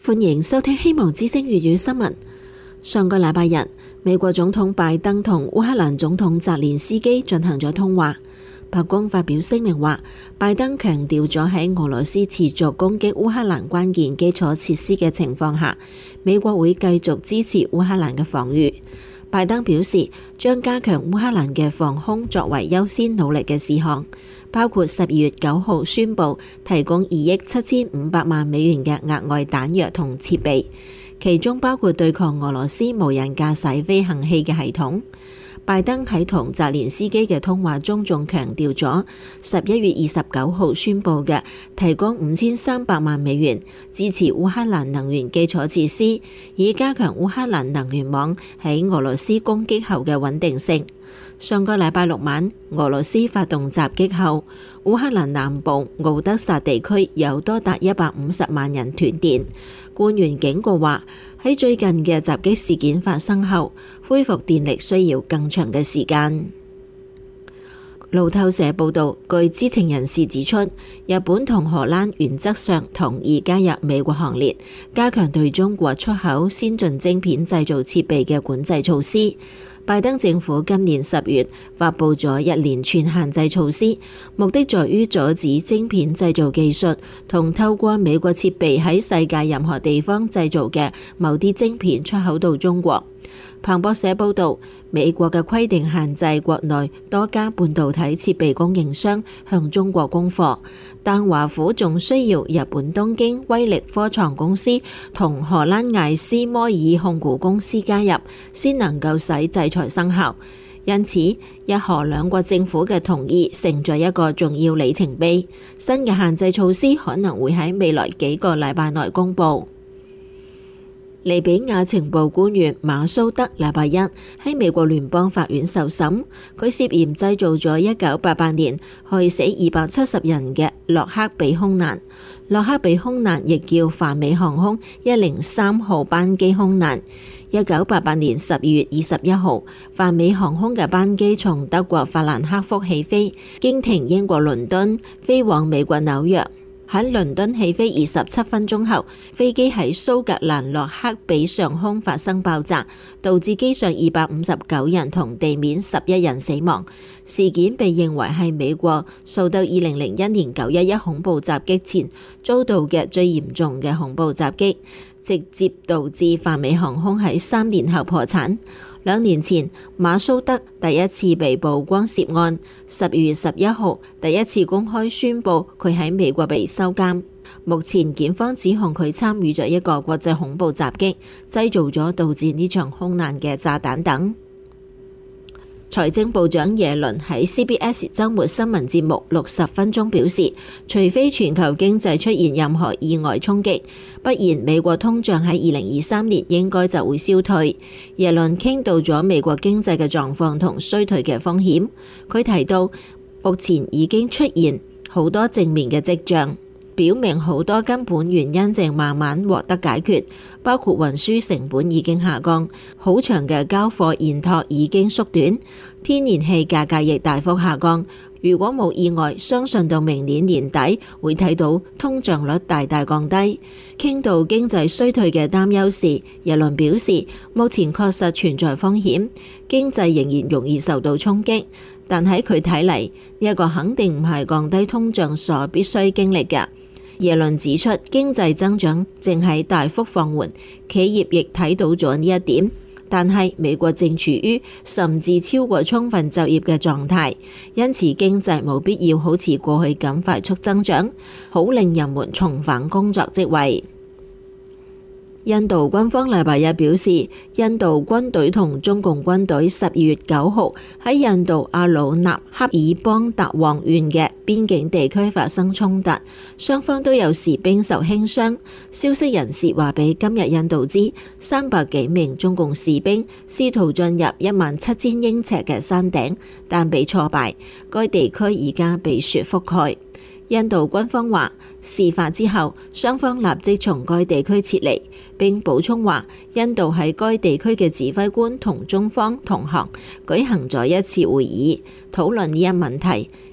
歡迎收聽希望之聲粵語新聞。上個禮拜日，美國總統拜登同烏克蘭總統澤連斯基進行咗通話。白宮發表聲明話，拜登強調咗喺俄羅斯持續攻擊烏克蘭關鍵基礎設施嘅情況下，美國會繼續支持烏克蘭嘅防禦。拜登表示，將加強烏克蘭嘅防空作為優先努力嘅事項，包括12月9號宣布提供2億7500萬美元嘅額外彈藥同設備，其中包括對抗俄羅斯無人駕駛飛行器嘅系統。拜登喺同澤連斯基嘅通話中仲強調咗11月29號宣布嘅提供5300萬美元支持烏克蘭能源基礎設施，以加強烏克蘭能源網喺俄羅斯攻擊後嘅穩定性。上個禮拜六晚，俄羅斯發動襲擊後，烏克蘭南部敖德薩地區有多達150萬人斷電。官員警告話，喺最近嘅襲擊事件發生後，恢復電力需要更長嘅時間。路透社報導，據知情人士指出，日本同荷蘭原則上同意加入美國行列，加強對中國出口先進晶片製造設備嘅管制措施。拜登政府今年10月發布咗一連串限制措施，目的在於阻止晶片製造技術同透過美國設備喺世界任何地方製造嘅某啲晶片出口到中國。彭博社報導，美國嘅規定限制國內多家半導體設備供應商向中國供貨，但華府仲需要日本東京威力科創公司同荷蘭艾斯摩爾控股公司加入，先能夠使制裁生效。因此，日荷兩國政府嘅同意成咗一個重要里程碑。新嘅限制措施可能會喺未來幾個禮拜內公佈。利比亞情報官員馬蘇德禮拜一喺美國聯邦法院受審，佢涉嫌製造咗1988年害死270人嘅洛克比空難。洛克比空難亦叫泛美航空103號班機空難。1988年12月21號，泛美航空嘅班機從德國法蘭克福起飛，經停英國倫敦，飛往美國紐約。喺倫敦起飛27分鐘後，飛機喺蘇格蘭洛克比上空發生爆炸，導致機上259人同地面11人死亡。事件被認為係美國受到2001年911恐怖襲擊前遭到嘅最嚴重嘅恐怖襲擊，直接導致泛美航空喺3年後破產。2年前，馬蘇德第一次被曝光涉案，12月11號第一次公開宣布佢喺美國被收監。目前檢方指控佢參與咗一個國際恐怖襲擊，製造咗導致呢場空難嘅炸彈等。財政部長耶倫喺 CBS 週末新聞節目60分鐘表示，除非全球經濟出現任何意外衝擊，不然美國通脹喺2023年應該就會消退。耶倫傾到咗美國經濟嘅狀況同衰退嘅風險，佢提到目前已經出現好多正面嘅跡象，表明好多根本原因正慢慢獲得解決，包括運輸成本已經下降，好長嘅交貨延託已經縮短，天然氣價格亦大幅下降。如果冇意外，相信到明年年底會睇到通脹率大大降低。傾到經濟衰退嘅擔憂時，耶倫表示目前確實存在風險，經濟仍然容易受到衝擊，但喺佢睇嚟，呢一個肯定唔係降低通脹所必須經歷嘅。耶倫指出，經濟增長正喺大幅放緩，企業亦睇到咗呢一點，但係美國正處於甚至超過充分就業嘅狀態，因此經濟冇必要好似過去咁快速增長，好令人們重返工作職位。印度軍方禮拜一表示，印度軍隊同中共軍隊12月9號喺印度阿魯納恰爾邦達旺縣嘅邊境地區發生衝突，雙方都有士兵受輕傷。消息人士話俾今日印度知，300幾名中共士兵試圖進入17000英尺嘅山頂，但被挫敗。該地區而家被雪覆蓋。印度軍方話，事發之後，雙方立即從該地區撤離，並補充話，印度喺該地區嘅指揮官同中方同行舉行咗一次會議，討論呢一問題。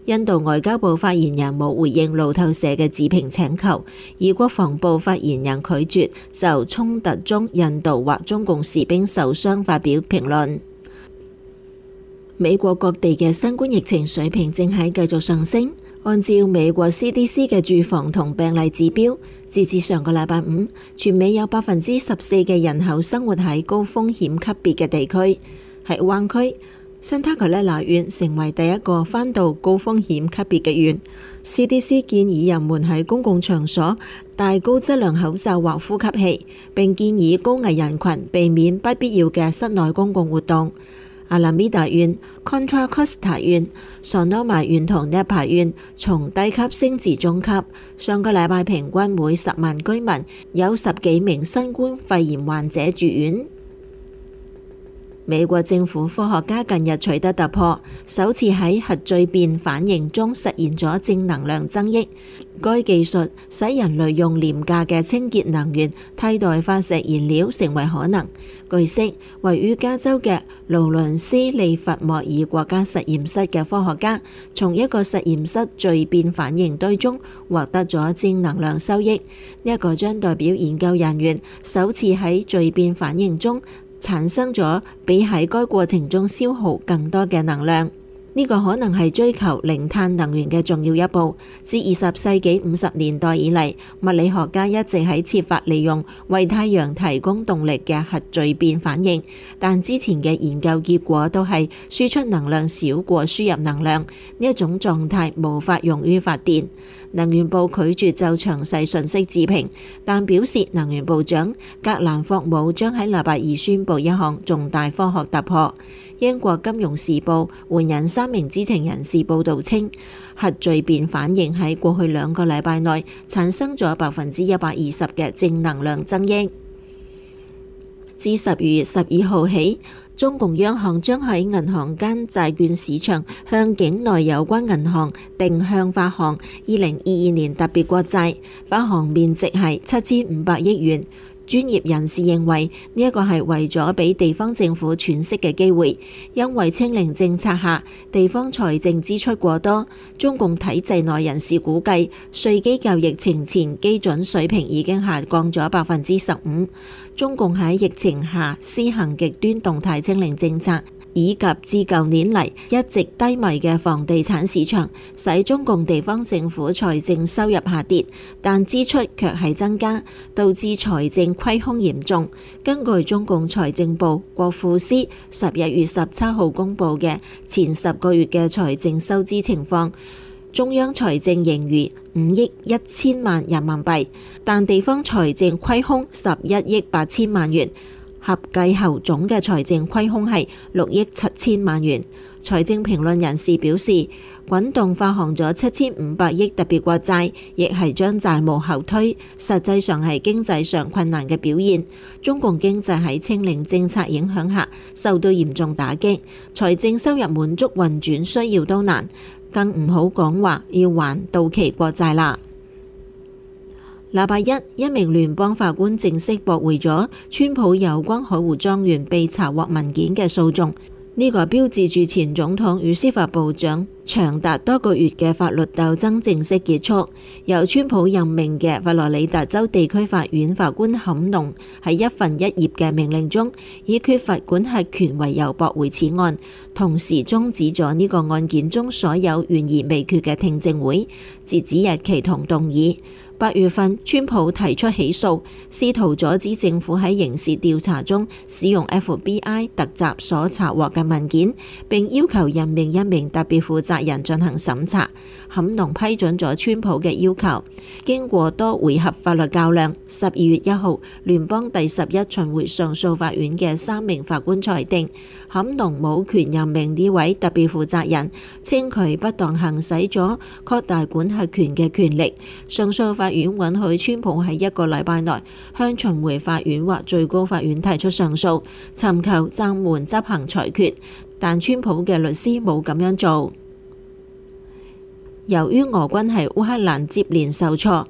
印度外交部發言人冇回應路透社嘅置評請求，而國防部發言人拒絕就衝突中印度或中共士兵受傷發表評論。美國各地嘅新冠疫情水平正喺繼續上升。按照美國 CDC 嘅住房同病例指標，截至上個禮拜五，全美有14%嘅人口生活喺高風險級別嘅地區。喺灣區，新塔克拉納縣成為第一個返到高風險級別嘅縣。CDC 建議人們喺公共場所戴高質量口罩或呼吸器，並建議高危人群避免不必要嘅室內公共活動。阿拉米達縣、Contra Costa 縣、索諾瑪縣同納帕縣從低級升至中級。上個禮拜平均每10萬居民有10幾名新冠肺炎患者住院。美國政府科學家近日取得突破，首次喺核聚變反應中實現咗正能量增益。該技術使人類用廉價嘅清潔能源替代化石燃料成為可能。據悉，位於加州嘅勞倫斯利弗莫爾國家實驗室嘅科學家，從一個實驗室聚變反應堆中獲得咗正能量收益。呢一個將代表研究人員首次喺聚變反應中產生咗比喺該過程中消耗更多嘅能量。呢個可能係追求零碳能源嘅重要一步。自20世紀50年代以嚟，物理學家一直喺設法利用為太陽提供動力嘅核聚變反應，但之前嘅研究結果都係輸出能量少過輸入能量，呢一種狀態無法用於發電。能源部拒絕就詳細信息置評，但表示能源部長格蘭霍姆將喺禮拜二宣布一項重大科學突破。英國金融時報援引3名知情人士報導稱，核聚變反應喺過去2個禮拜內產生咗120%嘅正能量增益。自12月12號起，中共央行將喺銀行間債券市場向境內有關銀行定向發行2022年特別國債，發行面值係7500億元。專業人士認為呢一個係為咗俾地方政府喘息嘅機會，因為清零政策下地方財政支出過多。中共體制內人士估計，稅基較疫情前基準水平已經下降咗15%。中共喺疫情下施行極端動態清零政策，以及自舊年嚟一直低迷嘅房地產市場，使中共地方政府財政收入下跌，但支出卻係增加，導致財政虧空嚴重。根據中共財政部國庫司11月17號公佈嘅前10個月嘅財政收支情況，中央財政盈餘5億1000萬人民幣，但地方財政虧空11億8000萬元。合計後總嘅財政虧空係6億7000萬元。財政評論人士表示，滾動發行咗7500億特別國債，亦係將債務後推，實際上係經濟上困難嘅表現。中共經濟喺清零政策影響下受到嚴重打擊，財政收入滿足運轉需要都難，更唔好講話要還到期國債啦。禮拜一名聯邦法官正式駁回咗川普有關海湖莊園被查獲文件嘅訴訟，呢個標誌住前總統與司法部長長達多個月嘅法律鬥爭正式結束。由川普任命嘅佛羅里達州地區法院法官坎農喺1份1頁嘅命令中，以缺乏管轄權為由駁回此案，同時終止咗呢個案件中所有懸而未決嘅聽證會、截止日期同動議。8月份，川普提出起訴，試圖阻止政府喺刑事調查中使用 FBI 特集所查獲嘅文件，並要求任命一名特別負責人進行審查。坎農批准咗川普嘅要求。經過多回合法律較量，12月1號，聯邦第11巡迴上訴法院嘅3名法官裁定，坎農冇權任命呢位特別負責人，稱佢不當行使咗擴大管轄權嘅權力。上訴法院允許川普喺1個禮拜內向巡迴法院或最高法院提出上訴，尋求暫緩執行裁決，但川普嘅律師冇咁樣做。由於俄軍喺烏克蘭接連受挫，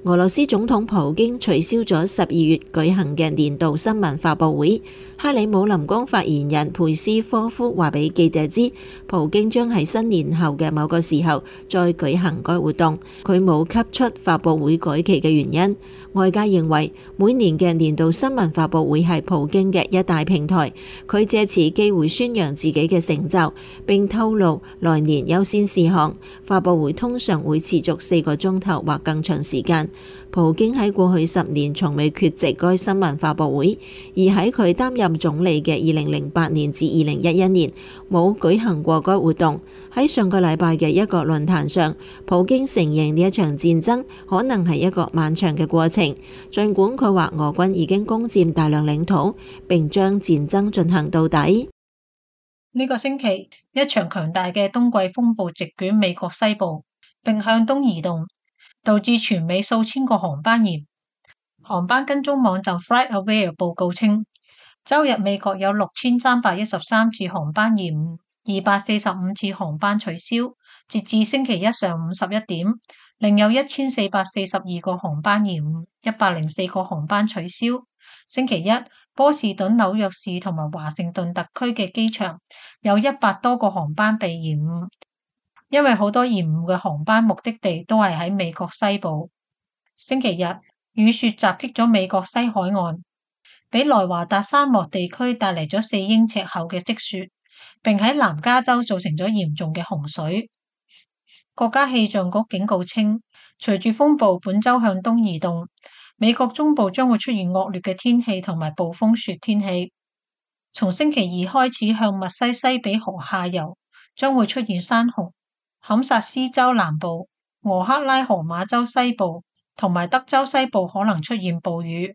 俄羅斯總統普京取消咗12月舉行嘅年度新聞發佈會。克里姆林宮發言人佩斯科夫話俾記者知，普京將喺新年後嘅某個時候再舉行該活動。佢冇給出發佈會改期嘅原因。外界認為每年嘅年度新聞發佈會係普京嘅一大平台，佢借此機會宣揚自己嘅成就，並透露來年優先事項。發佈會通常會持續4個鐘頭或更長時間。普京喺過去10年從未缺席該新聞發佈會，而喺佢擔任總理嘅2008年至2011年冇舉行過該活動。喺上個禮拜嘅一個論壇上，普京承認呢一場戰爭可能係一個漫長嘅過程，儘管佢話俄軍已經攻佔大量領土，並將戰爭進行到底。 呢個星期，一場強大嘅冬季風暴席捲美國西部，並向東移動，導致全美數千個航班延誤。航班跟蹤網站 FlightAware 報告稱，周日美國有6313次航班延誤，245次航班取消。截至星期一上午11點，另有1442個航班延誤，104個航班取消。星期一，波士頓、紐約市同埋華盛頓特區嘅機場有100多個航班被延誤，因為好多延誤嘅航班目的地都係喺美國西部。星期日，雨雪襲擊咗美國西海岸，俾內華達沙漠地區帶嚟咗4英尺厚嘅積雪，並喺南加州造成咗嚴重嘅洪水。國家氣象局警告稱，隨住風暴本週向東移動，美國中部將會出現惡劣嘅天氣同埋暴風雪天氣。從星期二開始向密西西比河下游將會出現山洪，堪薩斯州南部、俄克拉荷馬州西部同埋德州西部可能出現暴雨。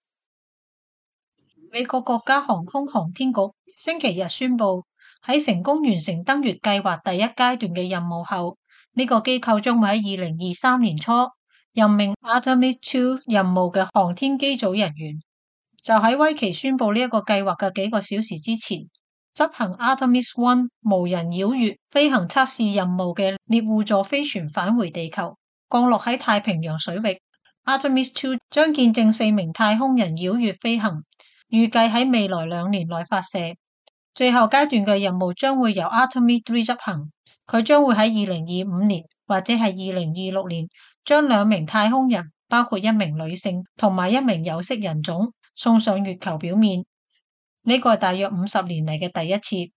美國國家航空航天局星期日宣布，喺成功完成登月計劃第一階段嘅任務後，呢個機構將會喺2023年初任命 Artemis II 任務嘅航天機組人員。就喺威奇宣布呢一個計劃嘅幾個小時之前，執行 Artemis I 無人繞月飛行測試任務嘅獵戶座飛船返回地球，降落喺太平洋水域。Artemis II 將見證4名太空人繞月飛行，預計喺未來2年內發射。最後階段嘅任務將會由 Artemis III 執行，佢將會喺2025年或者係2026年將2名太空人，包括1名女性同埋1名有色人種，送上月球表面。呢個係大約50年嚟嘅第一次。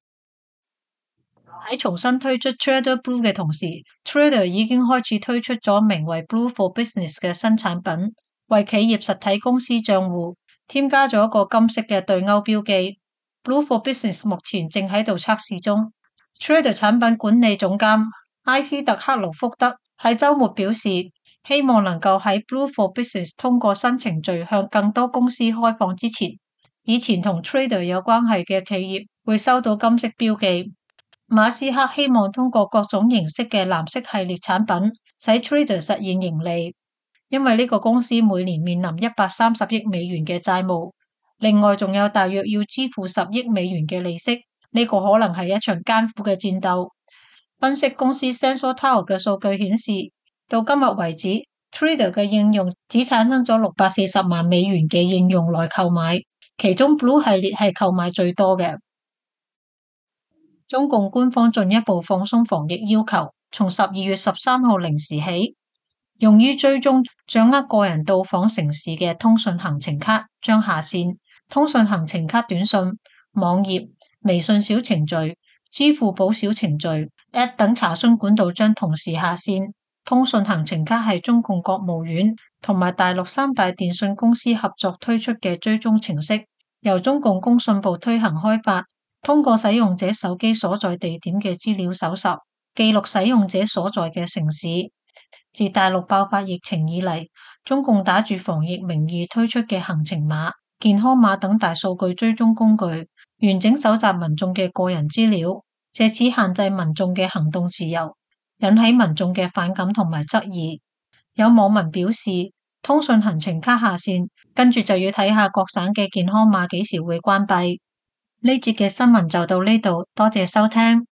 喺重新推出 Trader Blue 嘅同時， Trader 已經開始推出咗名為 Blue for Business 嘅新產品，為企業實體公司賬戶添加咗一個金色嘅對勾標記。Blue for Business 目前正喺度測試中。Trader 產品管理總監埃斯特克勞福德喺週末表示，希望能夠喺 Blue for Business 通過新程序向更多公司開放之前，以前同 Trader 有關係嘅企業會收到金色標記。馬斯克希望通過各種形式嘅藍色系列產品，使 Trader 實現盈利，因為呢個公司每年面臨130億美元嘅債務，另外仲有大約要支付10億美元嘅利息，呢個可能係一場艱苦嘅戰鬥。分析公司 Sensor Tower 嘅數據顯示，到今日為止 Trader 嘅應用只產生咗640萬美元嘅應用來購買，其中 Blue 系列係購買最多嘅。中共官方進一步放鬆防疫要求，從12月13號0時起，用於追蹤掌握個人到訪城市嘅通訊行程卡將下線，通訊行程卡短信、網頁、微信小程序、支付寶小程序、App 等查詢管道將同時下線。通訊行程卡係中共國務院同埋大陸3大電信公司合作推出嘅追蹤程式，由中共工信部推行開發。通過使用者手機所在地點嘅資料搜集，記錄使用者所在嘅城市。自大陸爆發疫情以嚟，中共打住防疫名義推出嘅行程碼、健康碼等大數據追蹤工具，完整搜集民眾嘅個人資料，借此限制民眾嘅行動自由，引起民眾嘅反感同埋質疑。有網民表示，通訊行程卡下線，跟住就要睇下各省嘅健康碼幾時會關閉。呢節嘅新聞就到呢度，多謝收聽。